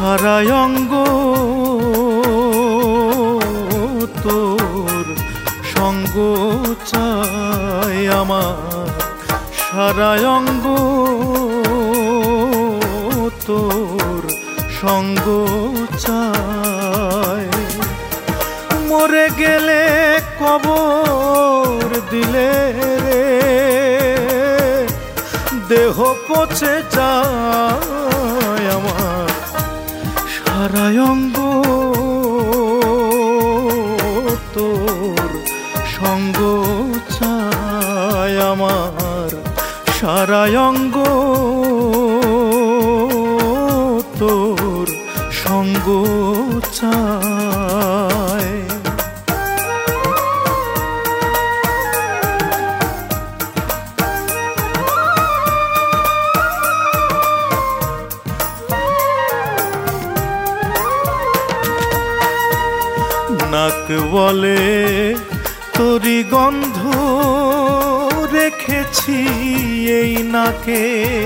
সারা অঙ্গ তোর সঙ্গ চাই আমার, সারা অঙ্গ তোর সঙ্গ চাই। মরে গেলে কবর দিলে রে দেহ পচে যায় আমার, সারা অঙ্গ তোর সঙ্গ চাই আমার, সারা অঙ্গ তোর সঙ্গ চাই। নাক বলে তোরি গন্ধ রেখেছি এই নাকে,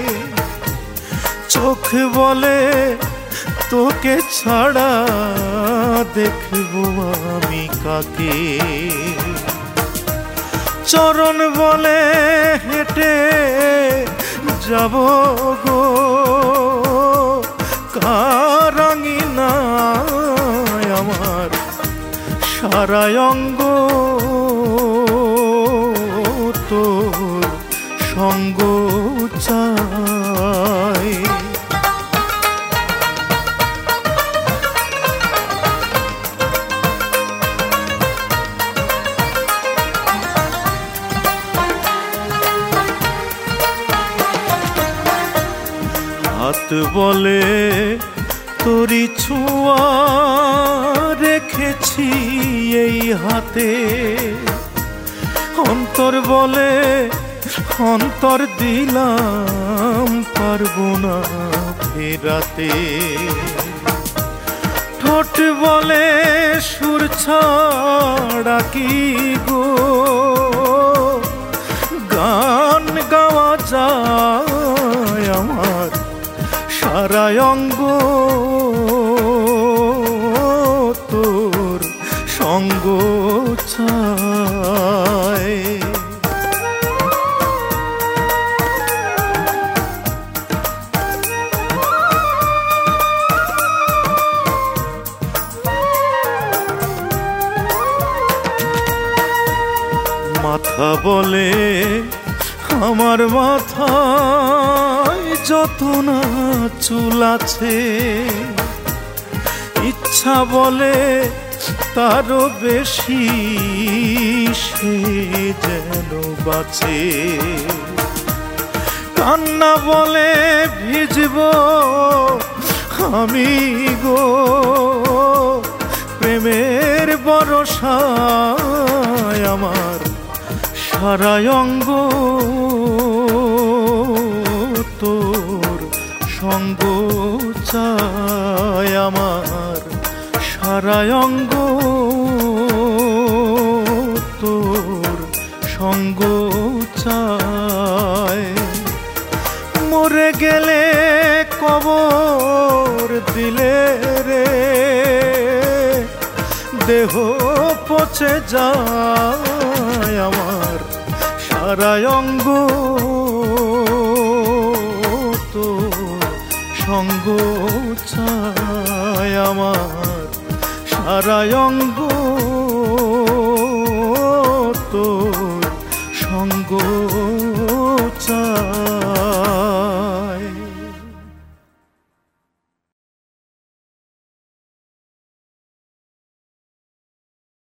চোখ বলে তোকে ছাড়া দেখবো আমি কাকে, চরণ বলে হেঁটে যাব গো কারাঙ্গিনায় আমার, সারা অঙ্গ তোর সঙ্গ চাই। হাত বলে তোরি ছোঁয়া রেখেছি এই হাতে, অন্তর বলে অন্তর দিলাম পারবো না ফেরাতে, ঠোঁট বলে সুর ছাড়া কি গো গান গাওয়া যায় আমার, সারা অঙ্গ তোর সঙ্গ চাই। মাথা বলে আমার মাথায় যত না চুল আছে, ইচ্ছা বলে তারও বেশি সে যেন বাঁচে, কান্না বলে ভিজব আমি গো প্রেমের বরসায় আমার, সারা অঙ্গ তোর সঙ্গ চাই আমার, সারা অঙ্গ তোর সঙ্গ চাই। মরে গেলে কবর দিলে রে দেহ পচে যায় আমার, সারা অঙ্গ তোর সঙ্গ চাই আমার, সারা অঙ্গ তোর